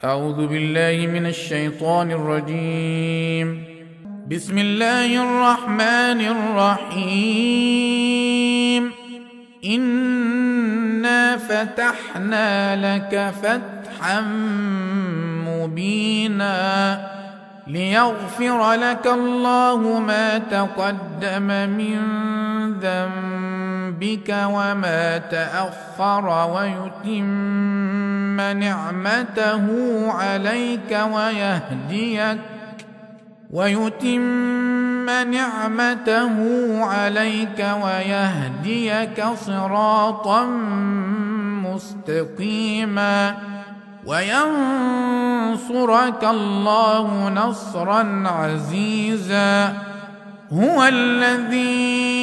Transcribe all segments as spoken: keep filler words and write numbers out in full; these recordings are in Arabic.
أعوذ بالله من الشيطان الرجيم. بسم الله الرحمن الرحيم. إنا فتحنا لك فتحا مبينا ليغفر لك الله ما تقدم من ذنبك وما تأخر ويتم نعمته عليك ويهديك ويتم نعمته عليك ويهديك صراطا مستقيما وينصرك الله نصرا عزيزا. هو الذي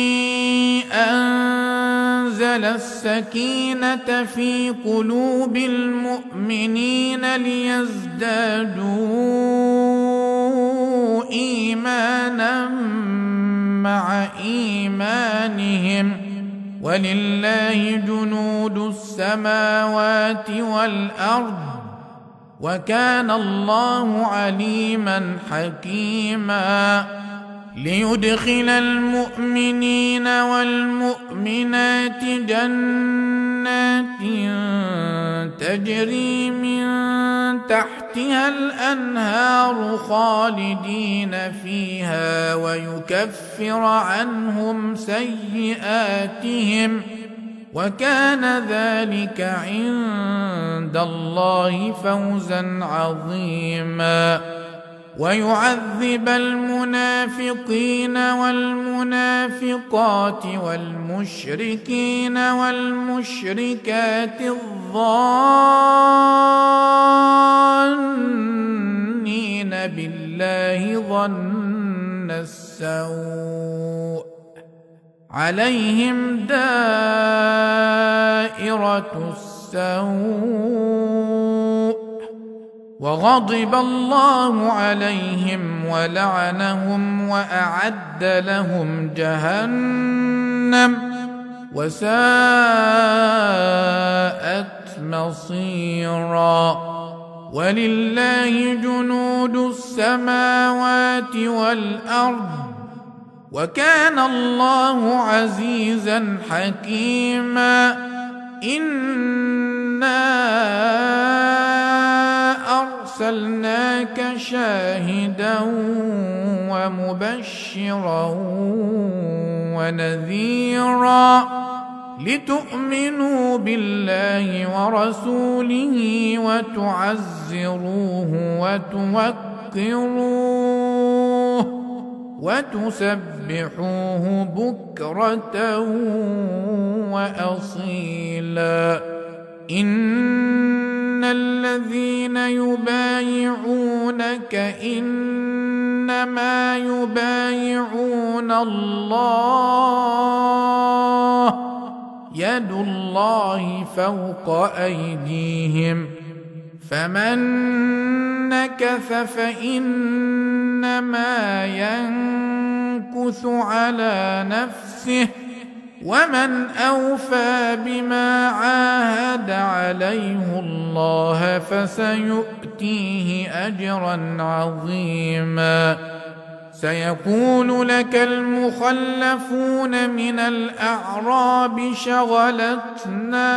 أنزل السكينة في قلوب المؤمنين ليزدادوا إيمانا مع إيمانهم ولله جنود السماوات والأرض وكان الله عليما حكيما. ليدخل المؤمنين والمؤمنات جنات تجري من تحتها الأنهار خالدين فيها ويكفر عنهم سيئاتهم وكان ذلك عند الله فوزا عظيما. ويعذب المنافقين والمنافقات والمشركين والمشركات الظانين بالله ظن السوء عليهم دائرة السوء وغضب الله عليهم ولعنهم وأعد لهم جهنم وساءت مصيرا. ولله جنود السماوات والأرض وكان الله عزيزا حكيما. إنا أرسلناك شاهدا ومبشرا ونذيرا لتؤمنوا بالله ورسوله وتعزروه وتوقروه وتسبحوه بكرة وأصيلا. إن الذين يبايعونك إنما يبايعون الله يد الله فوق أيديهم فمن نكث فإنما ينكث على نفسه ومن أوفى بما عاهد عليه الله فسيؤتيه أجرا عظيما. سيقول لك المخلفون من الأعراب شغلتنا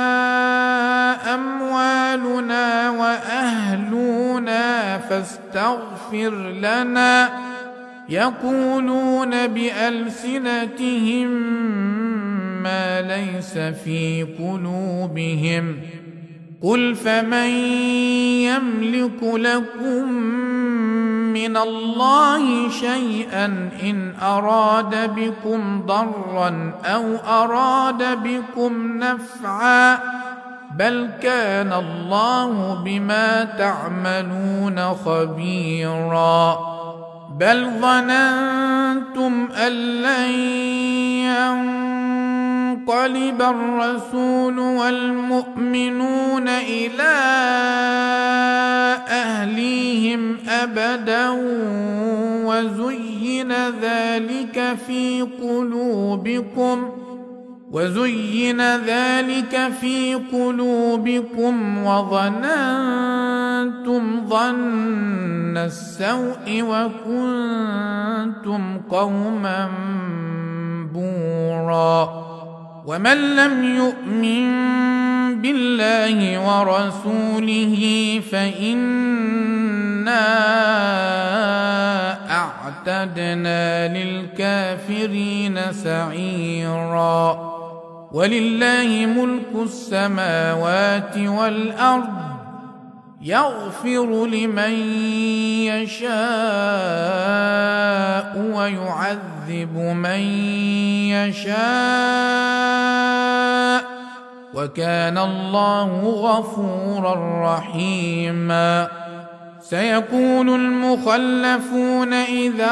أموالنا وأهلنا فاستغفر لنا يقولون بألسنتهم ما ليس في قلوبهم قل فمن يملك لكم من الله شيئا إن أراد بكم ضرا أو أراد بكم نفعا بل كان الله بما تعملون خبيرا. بل ظننتم أن لن ينقلب الرسول والمؤمنون إلى أهليهم أبدا وزين ذلك في قلوبكم وزين ذلك في قلوبكم وظننتم ظن السوء وكنتم قوما بورا ومن لم يؤمن بالله ورسوله فإنا أعتدنا للكافرين سعيرا ولله ملك السماوات والأرض يغفر لمن يشاء ويعذب من يشاء وكان الله غفورا رحيما سيقول المخلفون إذا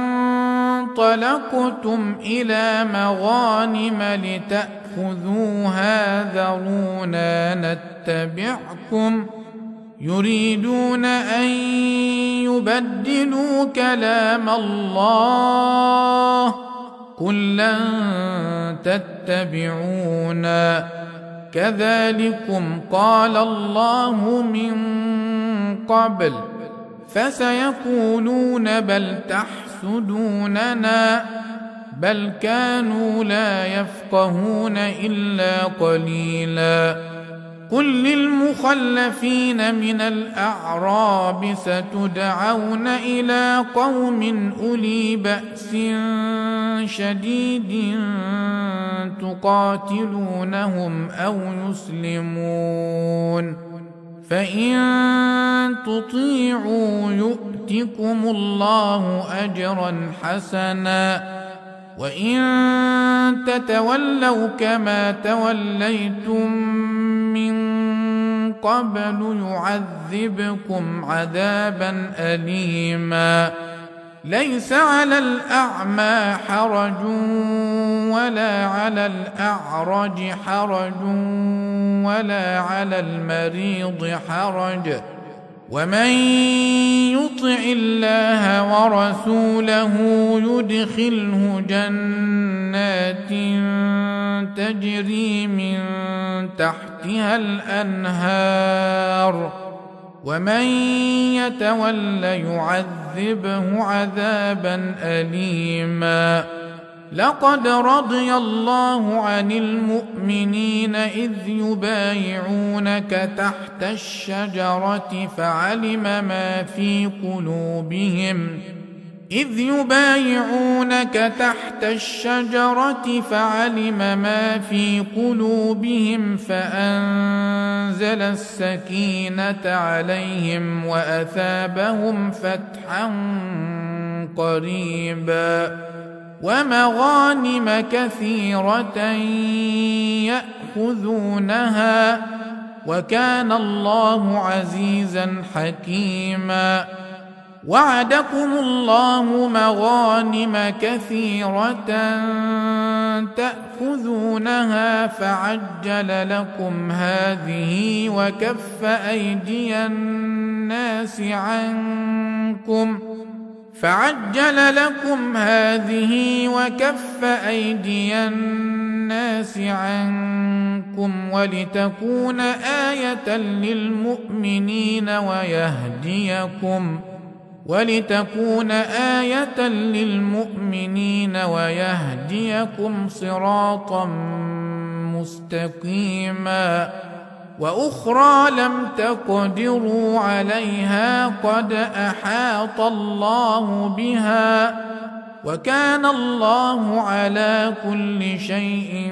انطلقتم إلى مغانم لتأخذوها ذرونا نتبعكم يريدون أن يبدلوا كلام الله قل لن تتبعونا كذلكم قال الله من قبل فسيقولون بل تحسدوننا بل كانوا لا يفقهون إلا قليلا قل للمخلفين من الأعراب ستدعون إلى قوم أولي بأس شديد تقاتلونهم أو يسلمون فإن تطيعوا يؤتكم الله أجرا حسنا وإن تتولوا كما توليتم من قبل يعذبكم عذابا أليما ليس على الأعمى حرج ولا على الأعرج حرج ولا على المريض حرج ومن يطع الله ورسوله يدخله جنات تجري من تحتها الأنهار ومن يتول يعذبه عذابا أليما لقد رضي الله عن المؤمنين إذ يبايعونك تحت الشجرة فعلم ما في قلوبهم إذ يبايعونك تحت الشجرة فعلم ما في قلوبهم فأنزل السكينة عليهم وأثابهم فتحا قريبا ومغانم كثيرة يأخذونها وكان الله عزيزا حكيما وعدكم الله مغانم كثيرة تأخذونها فعجل لكم هذه وكف أيدي الناس عنكم فعجل لكم هذه وكف أيدي الناس عنكم ولتكون آية للمؤمنين ويهديكم ولتكون آية للمؤمنين ويهديكم صراطا مستقيما وأخرى لم تقدروا عليها قد أحاط الله بها وكان الله على كل شيء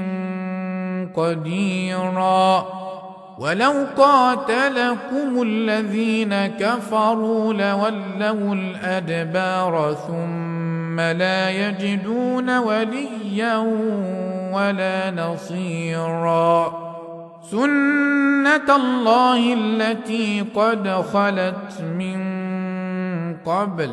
قديرا ولو قاتلكم الذين كفروا لولوا الأدبار ثم لا يجدون وليا ولا نصيرا سنة الله التي قد خلت من قبل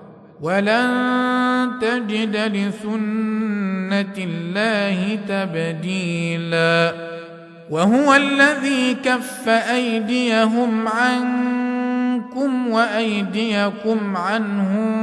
ولن تجد لسنة الله تبديلا وهو الذي كف أيديهم عنكم وأيديكم عنهم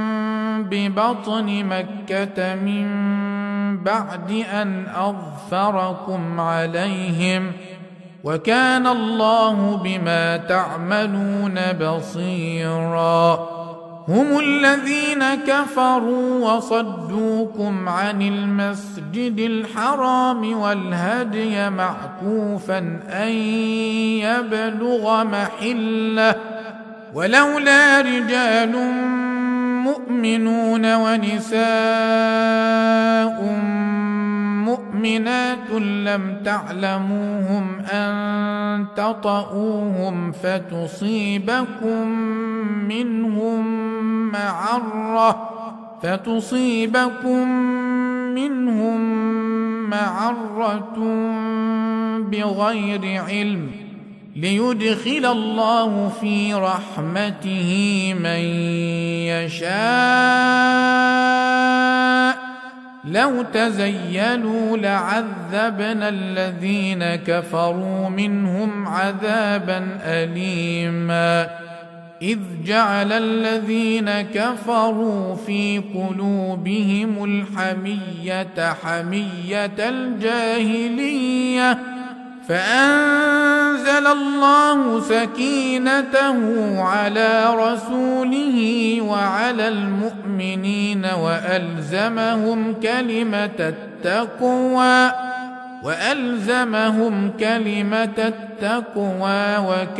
ببطن مكة من بعد أن أظفركم عليهم وكان الله بما تعملون بصيرا. هم الذين كفروا وصدوكم عن المسجد الحرام والهدي معكوفا أن يبلغ محله، ولولا رجال مؤمنون ونساء مؤمنات لم تعلموهم أن تطؤوهم فتصيبكم منهم معرة فتصيبكم منهم معرة بغير علم، ليدخل الله في رحمته من يشاء. لو تزيلوا لعذبنا الذين كفروا منهم عذابا أليما. إذ جعل الذين كفروا في قلوبهم الحمية حمية الجاهلية، فأنزل الله سكينته على رسوله وعلى المؤمنين وألزمهم كلمة التقوى وألزمهم كلمة التقوى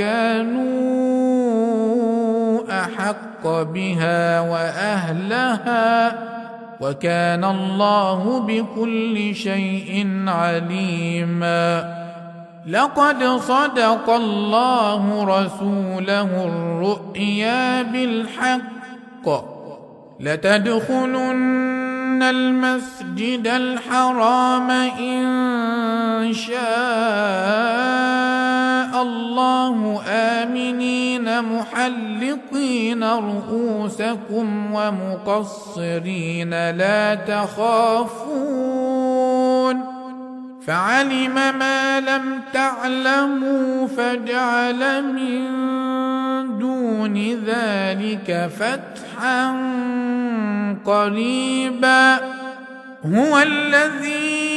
وكانوا أحق بها وأهلها، وكان الله بكل شيء عليما. لقد صدق الله رسوله الرؤيا بالحق، لتدخلن المسجد الحرام إن شاء الله آمنين محلقين رؤوسكم ومقصرين لا تخافون، فعلم ما لم تعلموا فجعل من دون ذلك فتحا قريبا. هو الذي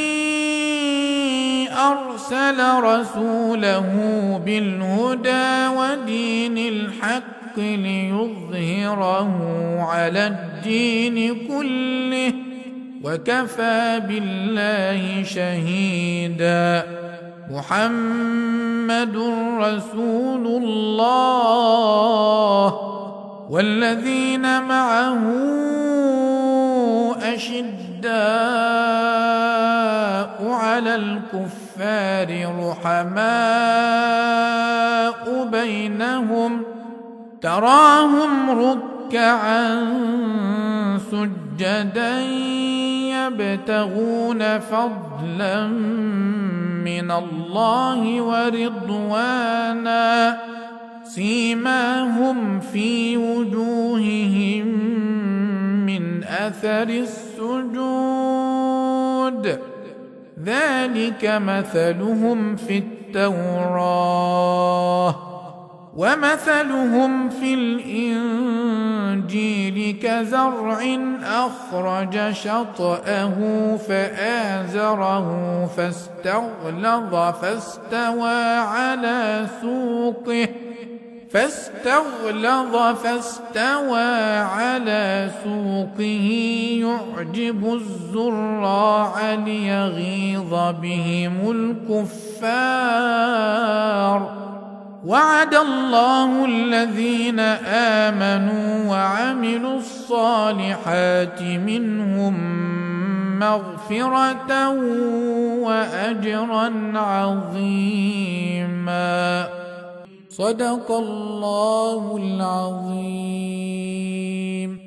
أرسل رسوله بالهدى ودين الحق ليظهره على الدين كله، وكفى بالله شهيدا. محمد رسول الله والذين معه أشداء على الكفار رحماء بينهم، تراهم ركعا سجدا يبتغون فضلا من الله ورضوانا، سيماهم في وجوههم من أثر السجود، ذلك مثلهم في التوراة ومثلهم في الإنجيل كزرع أخرج شطأه فآزره فاستغلظ فاستوى على سوقه فاستغلظ فاستوى على سوقه يعجب الزراع ليغيظ بهم الكفار. وعد الله الذين آمنوا وعملوا الصالحات منهم مغفرة وأجرا عظيما. صدق الله العظيم.